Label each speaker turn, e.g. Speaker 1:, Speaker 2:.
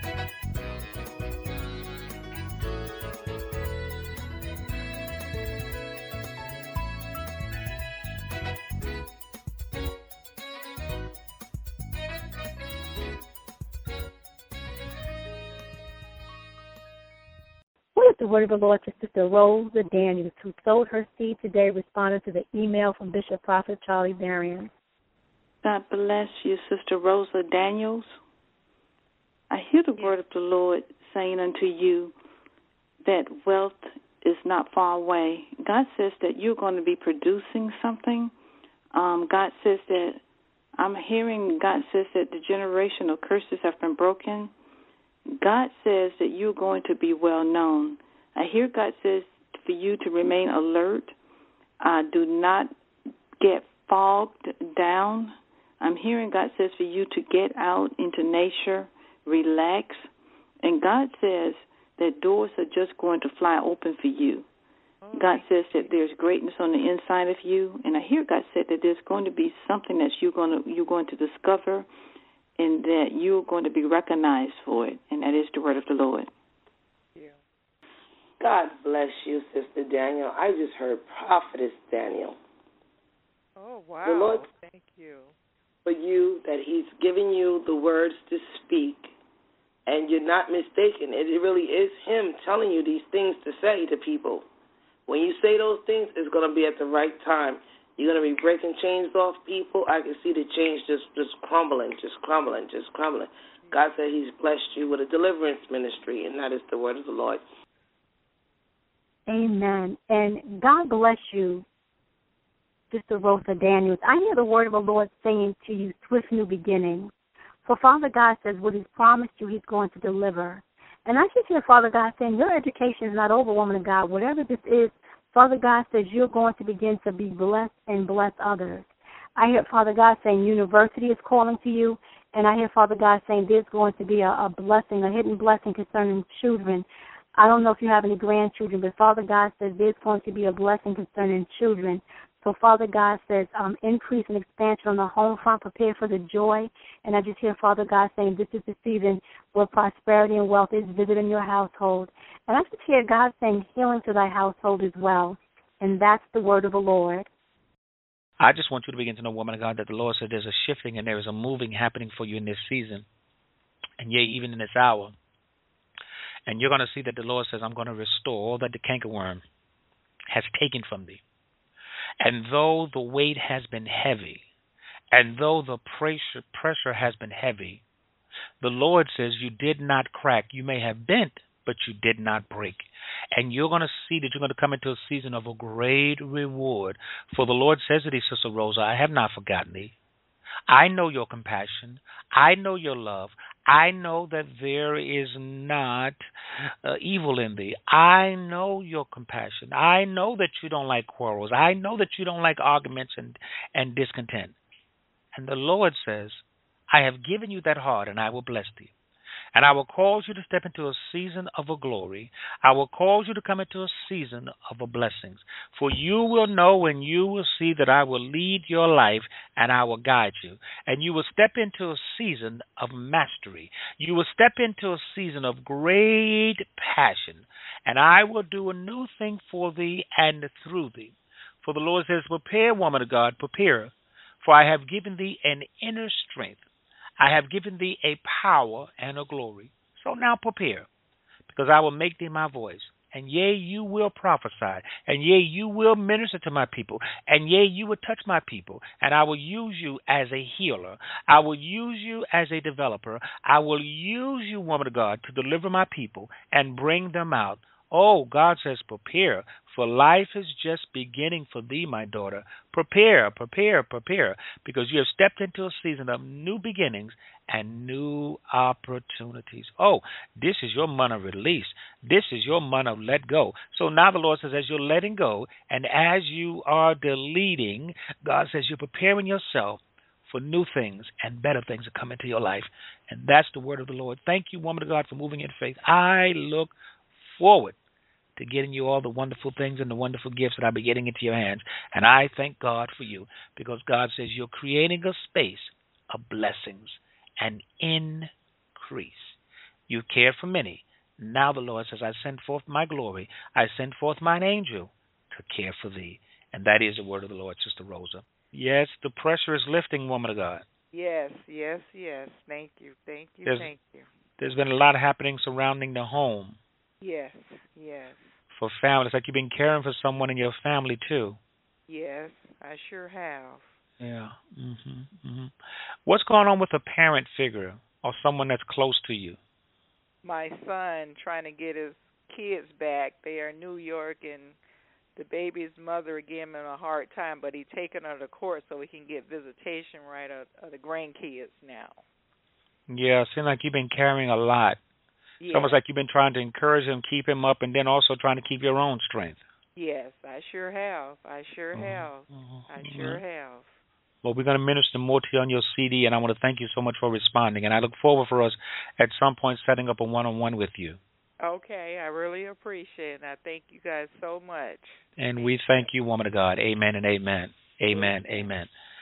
Speaker 1: What is the word of the Lord to Sister Rosa Daniels, who sowed her seed today, responding to the email from Bishop Prophet Charlie Varian?
Speaker 2: God bless you, Sister Rosa Daniels. I hear the word of the Lord saying unto you that wealth is not far away. God says that you're going to be producing something. God says that, I'm hearing God says that the generational curses have been broken. God says that you're going to be well known. I hear God says for you to remain alert. Do not get fogged down. I'm hearing God says for you to get out into nature, relax. And God says that doors are just going to fly open for you. God says that there's greatness on the inside of you. And I hear God said that there's going to be something that you're going to discover, and that you're going to be recognized for it, and that is the word of the Lord.
Speaker 3: Yeah. God bless you, Sister Daniel. I just heard Prophetess Daniel.
Speaker 4: Oh, wow.
Speaker 3: The Lord,
Speaker 4: thank you.
Speaker 3: For you, that He's giving you the words to speak, and you're not mistaken. It really is Him telling you these things to say to people. When you say those things, it's going to be at the right time. You're going to be breaking chains off people. I can see the chains just crumbling, just crumbling, just crumbling. God said He's blessed you with a deliverance ministry, and that is the word of the Lord.
Speaker 1: Amen. And God bless you, Sister Rosa Daniels. I hear the word of the Lord saying to you, swift new beginnings. For Father God says what He's promised you, He's going to deliver. And I just hear Father God saying, your education is not over, woman of God. Whatever this is, Father God says you're going to begin to be blessed and bless others. I hear Father God saying university is calling to you, and I hear Father God saying there's going to be a blessing, a hidden blessing concerning children. I don't know if you have any grandchildren, but Father God says there's going to be a blessing concerning children. So Father God says increase and expansion on the home front, prepare for the joy. And I just hear Father God saying this is the season where prosperity and wealth is visiting your household. And I just hear God saying healing to thy household as well. And that's the word of the Lord.
Speaker 5: I just want you to begin to know, woman of God, that the Lord said there's a shifting and there is a moving happening for you in this season. And yea, even in this hour. And you're going to see that the Lord says, I'm going to restore all that the cankerworm has taken from thee. And though the weight has been heavy, and though the pressure has been heavy, the Lord says you did not crack. You may have bent, but you did not break. And you're going to see that you're going to come into a season of a great reward. For the Lord says to thee, Sister Rosa, I have not forgotten thee. I know your compassion. I know your love. I know that there is not evil in thee. I know your compassion. I know that you don't like quarrels. I know that you don't like arguments and discontent. And the Lord says, I have given you that heart, and I will bless thee. And I will cause you to step into a season of a glory. I will cause you to come into a season of a blessings. For you will know and you will see that I will lead your life and I will guide you. And you will step into a season of mastery. You will step into a season of great passion. And I will do a new thing for thee and through thee. For the Lord says, prepare, woman of God, prepare. For I have given thee an inner strength. I have given thee a power and a glory. So now prepare, because I will make thee my voice. And yea, you will prophesy. And yea, you will minister to my people. And yea, you will touch my people. And I will use you as a healer. I will use you as a developer. I will use you, woman of God, to deliver my people and bring them out. Oh, God says prepare, for life is just beginning for thee, my daughter. Prepare, prepare, prepare, because you have stepped into a season of new beginnings and new opportunities. Oh, this is your month of release. This is your month of let go. So now the Lord says, as you're letting go and as you are deleting, God says you're preparing yourself for new things and better things to come into your life. And that's the word of the Lord. Thank you, woman of God, for moving in faith. I look forward to getting you all the wonderful things and the wonderful gifts that I'll be getting into your hands. And I thank God for you, because God says you're creating a space of blessings and increase. You cared for many. Now the Lord says, I send forth my glory. I send forth mine angel to care for thee. And that is the word of the Lord, Sister Rosa. Yes, the pressure is lifting, woman of God.
Speaker 4: Yes, yes, yes. Thank you, thank you, thank you.
Speaker 5: There's been a lot happening surrounding the home.
Speaker 4: Yes, yes.
Speaker 5: For family. It's like you've been caring for someone in your family, too.
Speaker 4: Yes, I sure have.
Speaker 5: Yeah. What's going on with a parent figure or someone that's close to you?
Speaker 4: My son trying to get his kids back. They are in New York, and the baby's mother gave him a hard time, but he's taken her to court so he can get visitation right of the grandkids now.
Speaker 5: Yeah, it seems like you've been carrying a lot.
Speaker 4: Yes.
Speaker 5: It's almost like you've been trying to encourage him, keep him up, and then also trying to keep your own strength.
Speaker 4: Yes, I sure have. I sure have. I sure have.
Speaker 5: Well, we're going to minister more to you on your CD, and I want to thank you so much for responding. And I look forward for us at some point setting up a one-on-one with you.
Speaker 4: Okay, I really appreciate it. I thank you guys so much.
Speaker 5: And we thank you, woman of God. Amen and amen. Amen, amen.